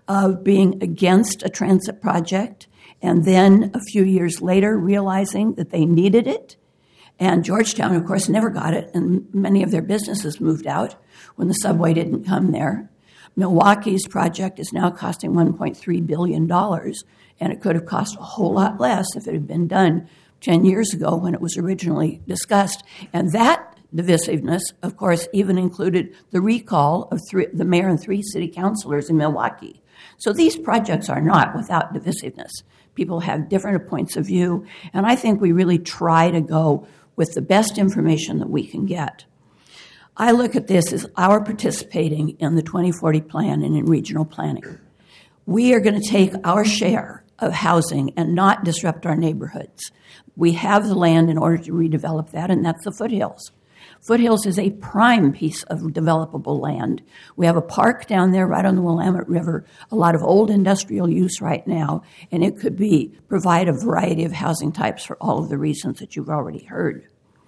of being against a transit project and then a few years later realizing that they needed it. And Georgetown, of course, never got it, and many of their businesses moved out when the subway didn't come there. Milwaukee's project is now costing $1.3 billion, and it could have cost a whole lot less if it had been done 10 years ago when it was originally discussed. And that divisiveness, of course, even included the recall of the mayor and 3 city councilors in Milwaukee. So these projects are not without divisiveness. People have different points of view, and I think we really try to go with the best information that we can get. I look at this as our participating in the 2040 plan and in regional planning. We are going to take our share of housing and not disrupt our neighborhoods. We have the land in order to redevelop that, and that's the foothills. Foothills is a prime piece of developable land. We have a park down there right on the Willamette River, a lot of old industrial use right now, and it could provide a variety of housing types for all of the reasons that you've already heard.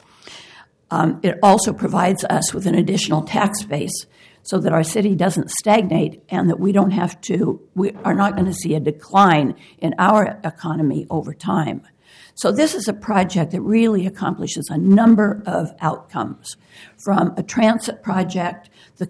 It also provides us with an additional tax base so that our city doesn't stagnate and that we are not going to see a decline in our economy over time. So this is a project that really accomplishes a number of outcomes, from a transit project, the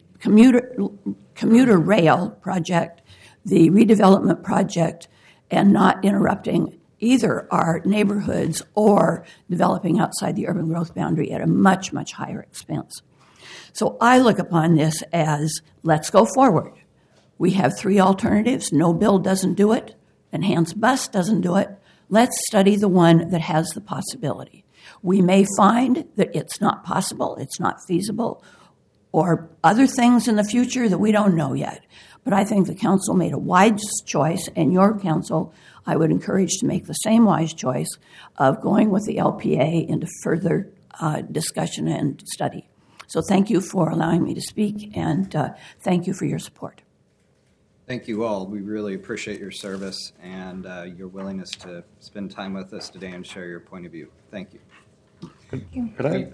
commuter rail project, the redevelopment project, and not interrupting either our neighborhoods or developing outside the urban growth boundary at a much, much higher expense. So I look upon this as, let's go forward. We have 3 alternatives. No bill doesn't do it. Enhanced bus doesn't do it. Let's study the one that has the possibility. We may find that it's not possible, it's not feasible, or other things in the future that we don't know yet. But I think the council made a wise choice, and your council, I would encourage to make the same wise choice of going with the LPA into further discussion and study. So thank you for allowing me to speak, and thank you for your support. Thank you all. We really appreciate your service and your willingness to spend time with us today and share your point of view. Thank you. Could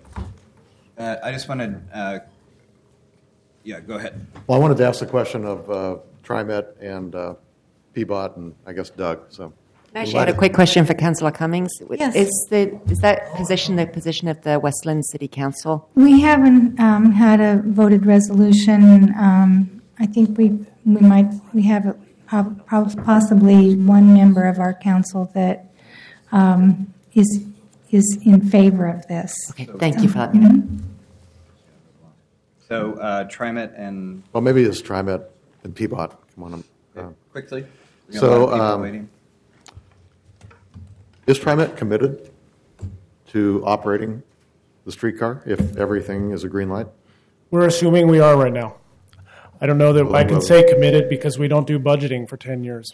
I just wanted, go ahead. Well, I wanted to ask the question of TriMet and PBOT and I guess Doug. So I actually had a quick question for Councillor Cummings. Yes. Is that position the position of the Westland City Council? We haven't had a voted resolution. I think we have possibly one member of our council that is in favor of this. Okay, thank you for letting me know. So TriMet and... Well, maybe it's TriMet and PBOT. Come on. Quickly. So is TriMet committed to operating the streetcar if everything is a green light? We're assuming we are right now. I don't know that I can say committed because we don't do budgeting for 10 years.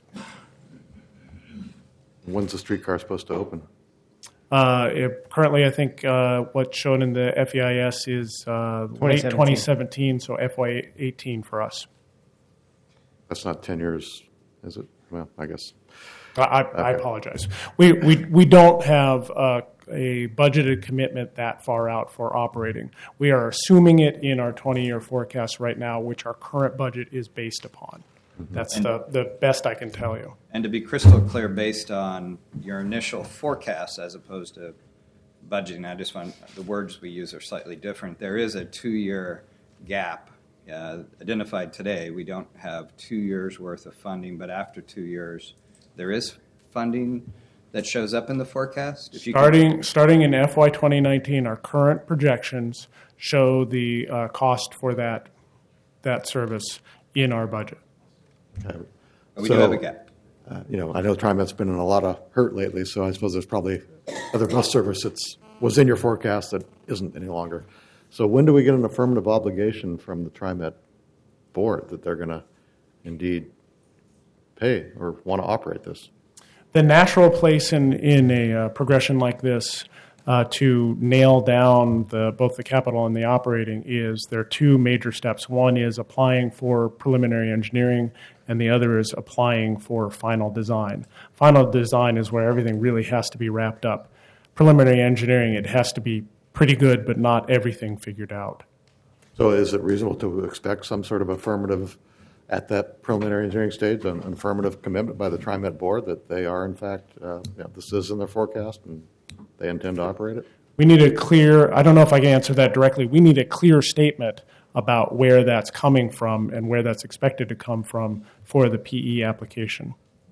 When's the streetcar supposed to open? Currently, I think what's shown in the FEIS is late 2017, so FY18 for us. That's not 10 years, is it? Well, I guess. I apologize. We don't have a budgeted commitment that far out for operating. We are assuming it in our 20-year forecast right now, which our current budget is based upon. Mm-hmm. That's the best I can tell you. And to be crystal clear, based on your initial forecast as opposed to budgeting, I just want the words we use are slightly different. There is a 2-year gap identified today. We don't have 2 years worth of funding, but after 2 years, there is funding that shows up in the forecast? Starting in FY 2019, our current projections show the cost for that service in our budget. Okay. We do have a gap. I know TriMet's been in a lot of hurt lately, so I suppose there's probably other bus service that was in your forecast that isn't any longer. So when do we get an affirmative obligation from the TriMet board that they're going to indeed pay or want to operate this? The natural place in a progression like this to nail down both the capital and the operating is there are 2 major steps. One is applying for preliminary engineering, and the other is applying for final design. Final design is where everything really has to be wrapped up. Preliminary engineering, it has to be pretty good, but not everything figured out. So is it reasonable to expect some sort of affirmative at that preliminary engineering stage an affirmative commitment by the TriMet board that they are, in fact, this is in their forecast and they intend to operate it? We need a clear, I don't know if I can answer that directly, we need a clear statement about where that's coming from and where that's expected to come from for the PE application.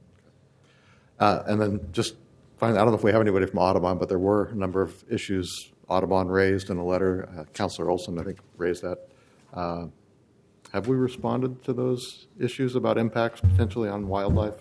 And then just finally, I don't know if we have anybody from Audubon, but there were a number of issues Audubon raised in a letter. Councilor Olson, I think, raised that. Have we responded to those issues about impacts potentially on wildlife?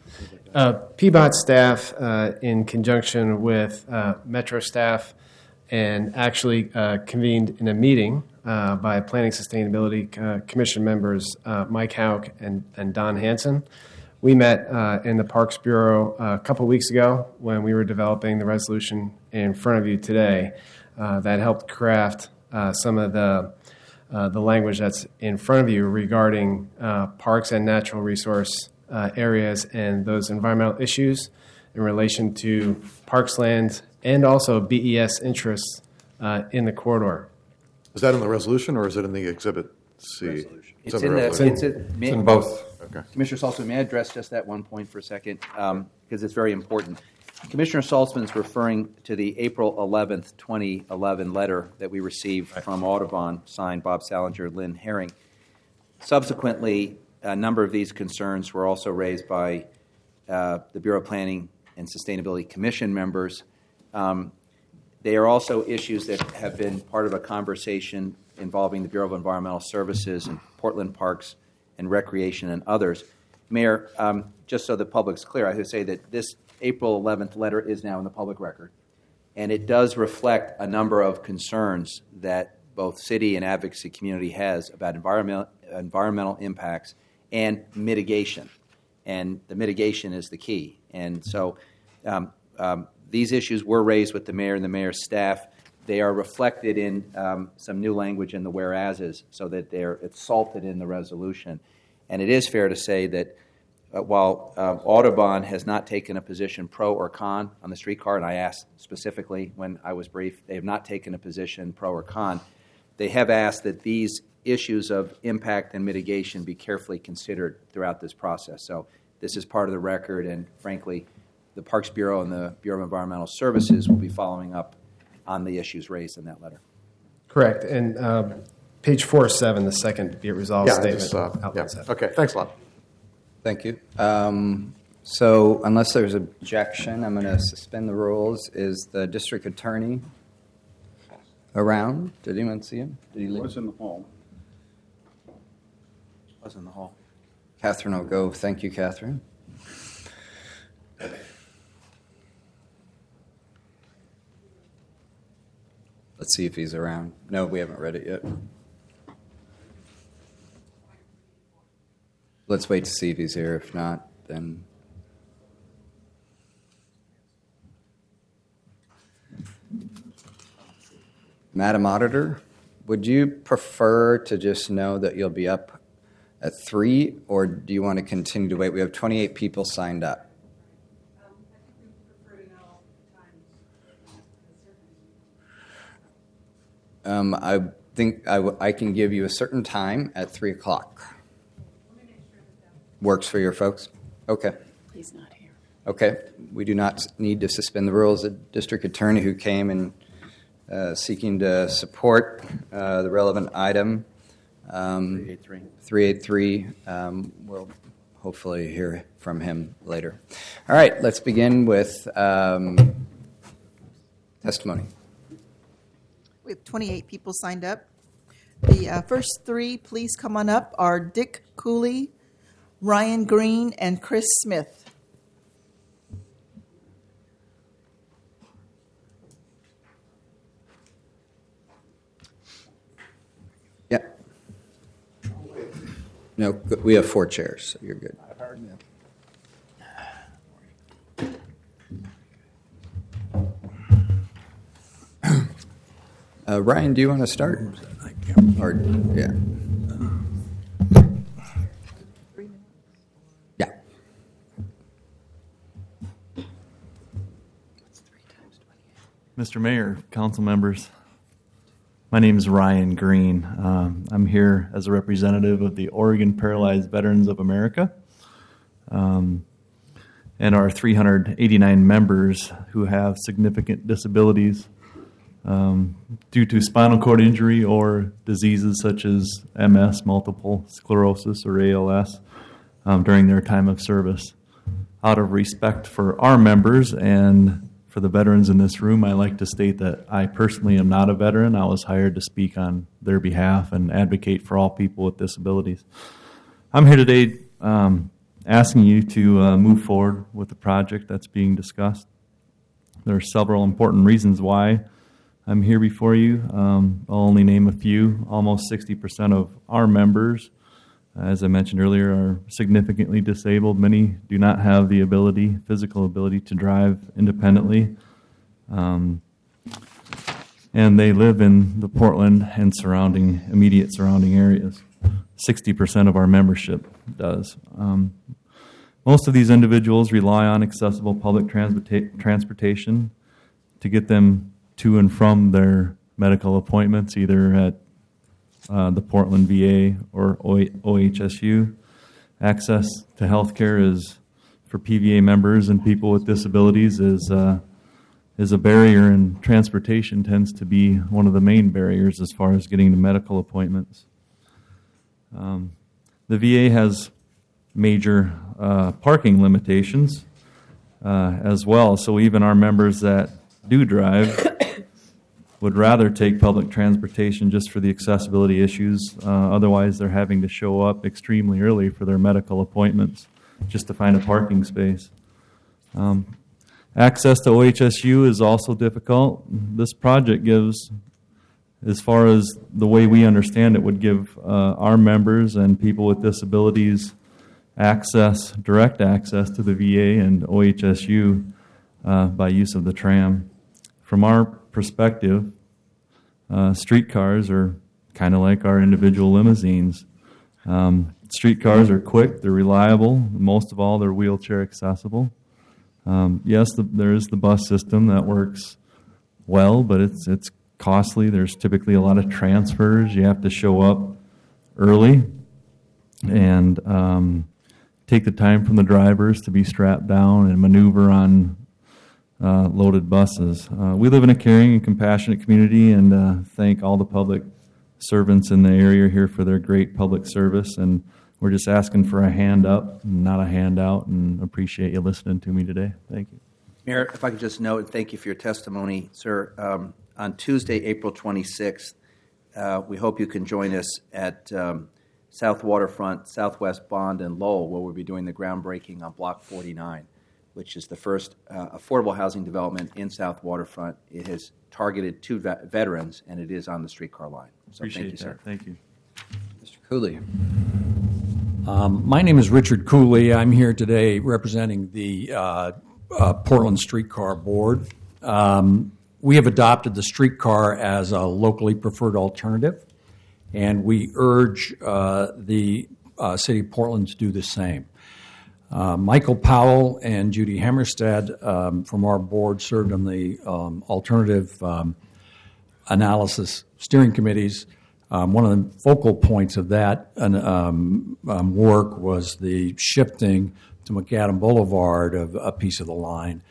PBOT staff, in conjunction with Metro staff, and actually convened in a meeting by Planning Sustainability Commission members Mike Hauk and Don Hansen. We met in the Parks Bureau a couple weeks ago when we were developing the resolution in front of you today that helped craft some of the language that's in front of you regarding parks and natural resource areas and those environmental issues in relation to parks lands and also BES interests in the corridor. Is that in the resolution or is it in the Exhibit C? It's in in the the. resolution. It's in both. Okay. Commissioner Saltzman, may I address just that one point for a second? Because it's very important. Commissioner Saltzman's referring to the April 11th, 2011 letter that we received from Audubon, signed Bob Salinger, Lynn Herring. Subsequently, a number of these concerns were also raised by the Bureau of Planning and Sustainability Commission members. They are also issues that have been part of a conversation involving the Bureau of Environmental Services and Portland Parks and Recreation and others. Mayor, just so the public's clear, I would say that this April 11th letter is now in the public record, and it does reflect a number of concerns that both city and advocacy community has about environmental impacts and mitigation. And the mitigation is the key. And so these issues were raised with the mayor and the mayor's staff. They are reflected in some new language in the whereases so that it's salted in the resolution. And it is fair to say that while Audubon has not taken a position pro or con on the streetcar, and I asked specifically when I was briefed, they have not taken a position pro or con. They have asked that these issues of impact and mitigation be carefully considered throughout this process. So this is part of the record, and frankly, the Parks Bureau and the Bureau of Environmental Services will be following up on the issues raised in that letter. Correct. And page 407, the second be it resolved statement. outlines that. Okay, thanks a lot. Thank you. So unless there's objection, I'm going to suspend the rules. Is the district attorney around? Did anyone see him? Did he leave? Was in the hall. Was in the hall. Catherine will go. Thank you, Catherine. Let's see if he's around. No, we haven't read it yet. Let's wait to see if he's here. If not, then... Madam Auditor, would you prefer to just know that you'll be up at 3, or do you want to continue to wait? We have 28 people signed up. I think we prefer to know times. I think I can give you a certain time at 3 o'clock. Works for your folks? Okay. He's not here. Okay. We do not need to suspend the rules. The district attorney who came and seeking to support the relevant item, 383, we'll hopefully hear from him later. All right, let's begin with testimony. We have 28 people signed up. The first 3, please come on up, are Dick Cooley, Ryan Green, and Chris Smith. Yeah. No, we have 4 chairs, so you're good. Ryan, do you want to start? Or yeah. Yeah. Mr. Mayor, council members, My name is Ryan Green. I'm here as a representative of the Oregon Paralyzed Veterans of America and our 389 members who have significant disabilities due to spinal cord injury or diseases such as MS, multiple sclerosis, or ALS during their time of service. Out of respect for our members and for the veterans in this room, I like to state that I personally am not a veteran. I was hired to speak on their behalf and advocate for all people with disabilities. I'm here today asking you to move forward with the project that's being discussed. There are several important reasons why I'm here before you. I'll only name a few. Almost 60% of our members, as I mentioned earlier, are significantly disabled. Many do not have the ability, physical ability, to drive independently. And they live in the Portland and immediate surrounding areas. 60% of our membership does. Most of these individuals rely on accessible public transportation to get them to and from their medical appointments, either at the Portland VA or OHSU. Access to health care is, for PVA members and people with disabilities, is a barrier, and transportation tends to be one of the main barriers as far as getting to medical appointments. The VA has major parking limitations as well, so even our members that do drive would rather take public transportation just for the accessibility issues. Otherwise, they're having to show up extremely early for their medical appointments just to find a parking space. Access to OHSU is also difficult. This project gives, as far as the way we understand it, would give our members and people with disabilities direct access to the VA and OHSU by use of the tram. From our perspective, streetcars are kind of like our individual limousines. Streetcars are quick, they're reliable, most of all, they're wheelchair accessible. Yes, there is the bus system that works well, but it's costly. There's typically a lot of transfers. You have to show up early and take the time from the drivers to be strapped down and maneuver on loaded buses. We live in a caring and compassionate community, and thank all the public servants in the area here for their great public service. And we're just asking for a hand up, not a handout, and appreciate you listening to me today. Thank you. Mayor, if I could just note, thank you for your testimony, sir. On Tuesday, April 26th, we hope you can join us at South Waterfront, Southwest Bond, and Lowell, where we'll be doing the groundbreaking on Block 49, which is the first affordable housing development in South Waterfront. It has targeted 2 veterans, and it is on the streetcar line. So Appreciate thank you, sir. that. Thank you. Mr. Cooley. My name is Richard Cooley. I'm here today representing the Portland Streetcar Board. We have adopted the streetcar as a locally preferred alternative, and we urge the City of Portland to do the same. Michael Powell and Judy Hemmerstad from our board served on the alternative analysis steering committees. One of the focal points of that work was the shifting to McAdam Boulevard of a piece of the line.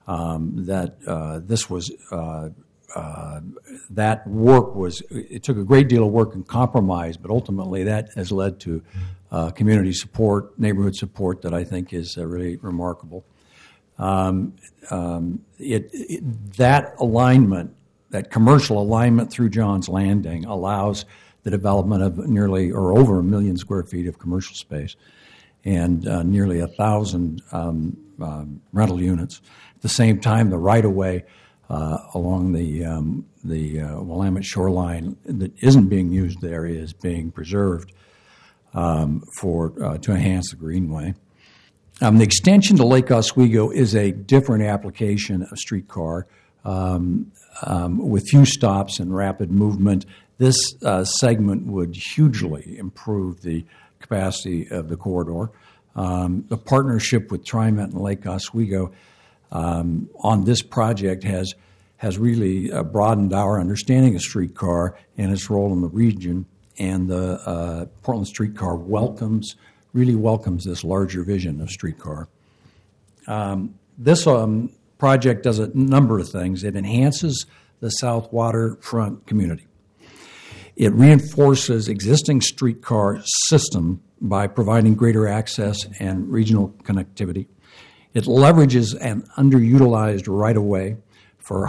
That work it took a great deal of work and compromise, but ultimately that has led to community support, neighborhood support that I think is really remarkable. That alignment, that commercial alignment through John's Landing, allows the development of nearly or over 1 million square feet of commercial space and nearly 1,000 rental units. At the same time, the right-of-way along the Willamette shoreline that isn't being used there is being preserved to enhance the greenway. The extension to Lake Oswego is a different application of streetcar with few stops and rapid movement. This segment would hugely improve the capacity of the corridor. The partnership with TriMet and Lake Oswego on this project has has really broadened our understanding of streetcar and its role in the region. And the Portland Streetcar really welcomes this larger vision of streetcar. This project does a number of things. It enhances the South Waterfront community. It reinforces existing streetcar system by providing greater access and regional connectivity. It leverages an underutilized right-of-way for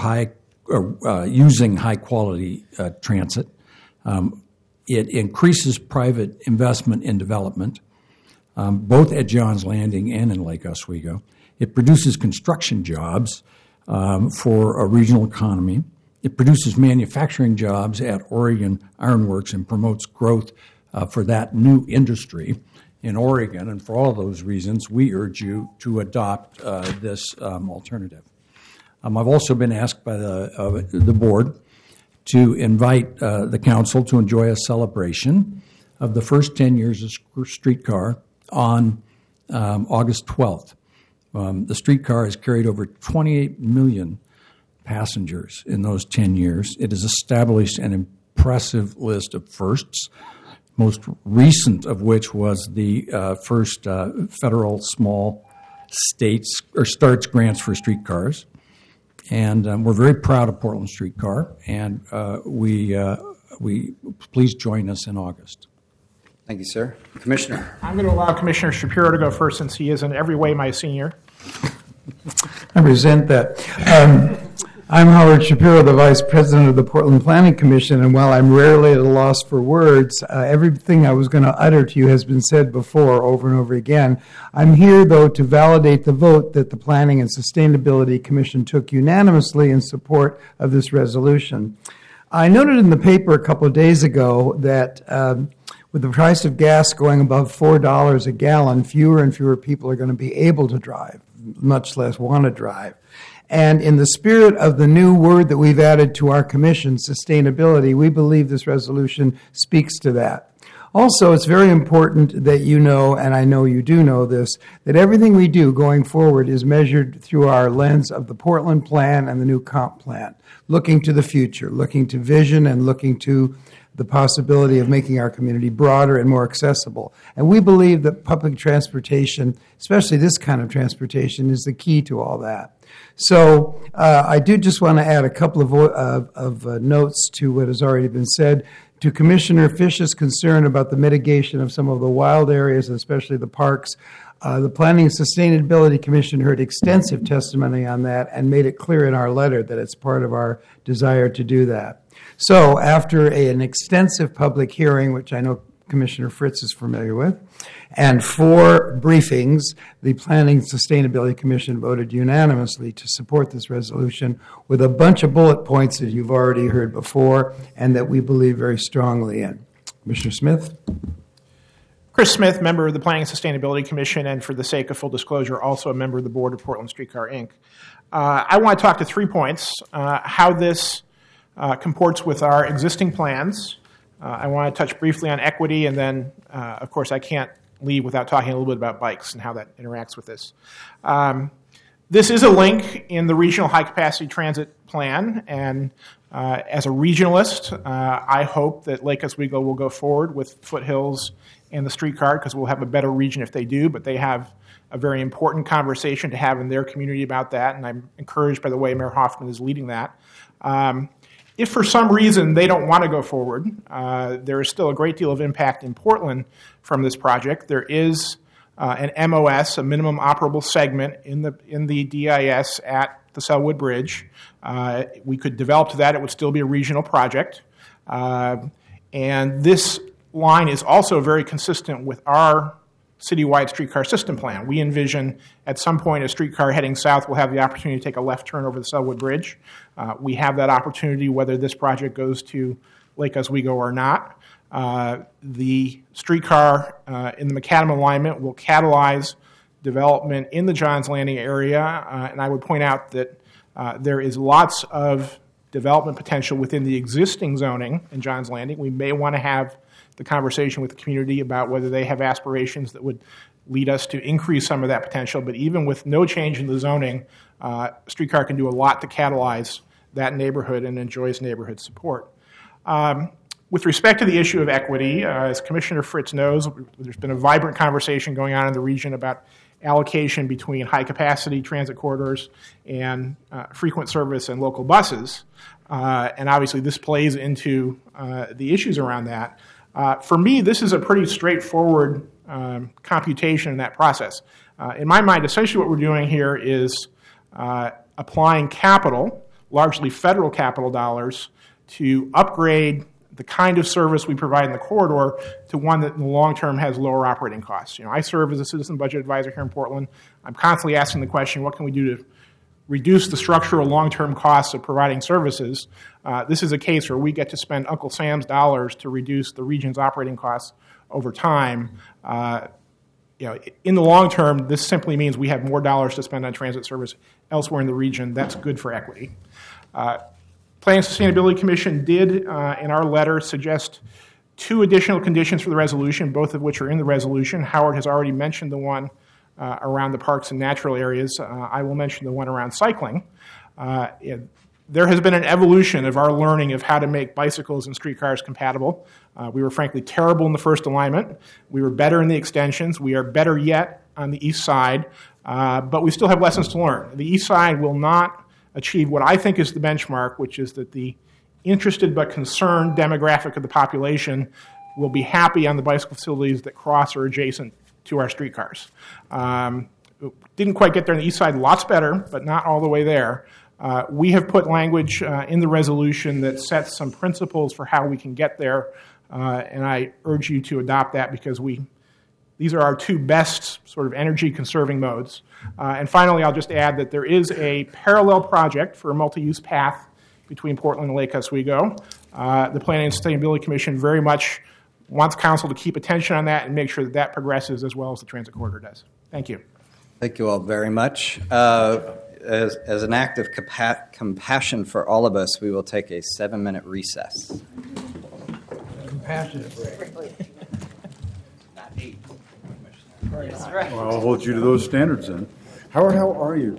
using high-quality transit. It increases private investment in development, both at Johns Landing and in Lake Oswego. It produces construction jobs for a regional economy. It produces manufacturing jobs at Oregon Iron Works and promotes growth for that new industry in Oregon. And for all those reasons, we urge you to adopt this alternative. I've also been asked by the board to invite the council to enjoy a celebration of the first 10 years of streetcar on August 12th. The streetcar has carried over 28 million passengers in those 10 years. It has established an impressive list of firsts, most recent of which was the first federal small states or starts grants for streetcars. And we're very proud of Portland Streetcar, and we please join us in August. Thank you, sir. Commissioner. I'm going to allow Commissioner Shapiro to go first since he is in every way my senior. I resent that. I'm Howard Shapiro, the Vice President of the Portland Planning Commission, and while I'm rarely at a loss for words, everything I was going to utter to you has been said before over and over again. I'm here, though, to validate the vote that the Planning and Sustainability Commission took unanimously in support of this resolution. I noted in the paper a couple of days ago that with the price of gas going above $4 a gallon, fewer and fewer people are going to be able to drive, much less want to drive. And in the spirit of the new word that we've added to our commission, sustainability, we believe this resolution speaks to that. Also, it's very important that you know, and I know you do know this, that everything we do going forward is measured through our lens of the Portland Plan and the new comp plan, looking to the future, looking to vision and looking to the possibility of making our community broader and more accessible. And we believe that public transportation, especially this kind of transportation, is the key to all that. So I do just want to add a couple of notes to what has already been said. To Commissioner Fish's concern about the mitigation of some of the wild areas, especially the parks, the Planning and Sustainability Commission heard extensive testimony on that and made it clear in our letter that it's part of our desire to do that. So after an extensive public hearing, which I know Commissioner Fritz is familiar with, and 4 briefings, the Planning and Sustainability Commission voted unanimously to support this resolution with a bunch of bullet points that you've already heard before and that we believe very strongly in. Commissioner Smith? Chris Smith, member of the Planning and Sustainability Commission, and for the sake of full disclosure, also a member of the board of Portland Streetcar, Inc. I want to talk to 3 points, how this comports with our existing plans. I want to touch briefly on equity, and then, of course, I can't leave without talking a little bit about bikes and how that interacts with this. This is a link in the Regional High-Capacity Transit Plan, and as a regionalist, I hope that Lake Oswego will go forward with Foothills and the streetcar, because we'll have a better region if they do, but they have a very important conversation to have in their community about that, and I'm encouraged by the way Mayor Hoffman is leading that. If for some reason they don't want to go forward, there is still a great deal of impact in Portland from this project. There is an MOS, a minimum operable segment, in the DIS at the Selwood Bridge. We could develop to that. It would still be a regional project. And this line is also very consistent with our citywide streetcar system plan. We envision at some point a streetcar heading south will have the opportunity to take a left turn over the Selwood Bridge. We have that opportunity whether this project goes to Lake Oswego or not. The streetcar in the macadam alignment will catalyze development in the Johns Landing area, and I would point out that there is lots of development potential within the existing zoning in Johns Landing. We may want to have the conversation with the community about whether they have aspirations that would lead us to increase some of that potential. But even with no change in the zoning, streetcar can do a lot to catalyze that neighborhood and enjoys neighborhood support. With respect to the issue of equity, as Commissioner Fritz knows, there's been a vibrant conversation going on in the region about allocation between high-capacity transit corridors and frequent service and local buses. And obviously this plays into the issues around that. For me, this is a pretty straightforward computation in that process. In my mind, essentially what we're doing here is applying capital, largely federal capital dollars, to upgrade the kind of service we provide in the corridor to one that in the long term has lower operating costs. I serve as a citizen budget advisor here in Portland. I'm constantly asking the question, what can we do to reduce the structural long-term costs of providing services? This is a case where we get to spend Uncle Sam's dollars to reduce the region's operating costs over time. In the long term, this simply means we have more dollars to spend on transit service elsewhere in the region. That's good for equity. Planning and Sustainability Commission did, in our letter, suggest 2 additional conditions for the resolution, both of which are in the resolution. Howard has already mentioned the one around the parks and natural areas. I will mention the one around cycling. There has been an evolution of our learning of how to make bicycles and streetcars compatible. We were frankly terrible in the first alignment. We were better in the extensions. We are better yet on the east side, but we still have lessons to learn. The east side will not achieve what I think is the benchmark, which is that the interested but concerned demographic of the population will be happy on the bicycle facilities that cross or adjacent to our streetcars. Didn't quite get there on the east side, lots better, but not all the way there. We have put language in the resolution that sets some principles for how we can get there, and I urge you to adopt that because these are our 2 best sort of energy-conserving modes. And finally, I'll just add that there is a parallel project for a multi-use path between Portland and Lake Oswego. The Planning and Sustainability Commission very much wants Council to keep attention on that and make sure that that progresses as well as the transit corridor does. Thank you. Thank you all very much. As an act of compassion for all of us, we will take a 7-minute recess. Compassionate break. Not 8. That's right. Well, I'll hold you to those standards then. Howard, how are you?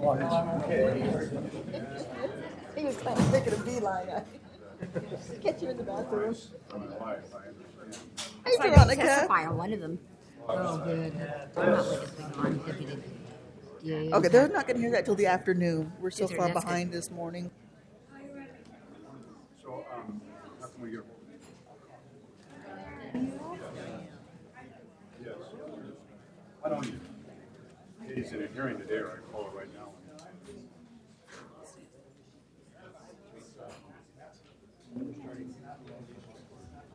He was kind of making a beeline. Catch you in the bathroom. Hey, Veronica. Testify on one of them. Oh, good. I'm not witnessing on deputy. Okay, they're not going to hear that till the afternoon. We're so far behind this morning. So, how can we get? Yes. Why don't you? He's in a hearing today, or I call it right now.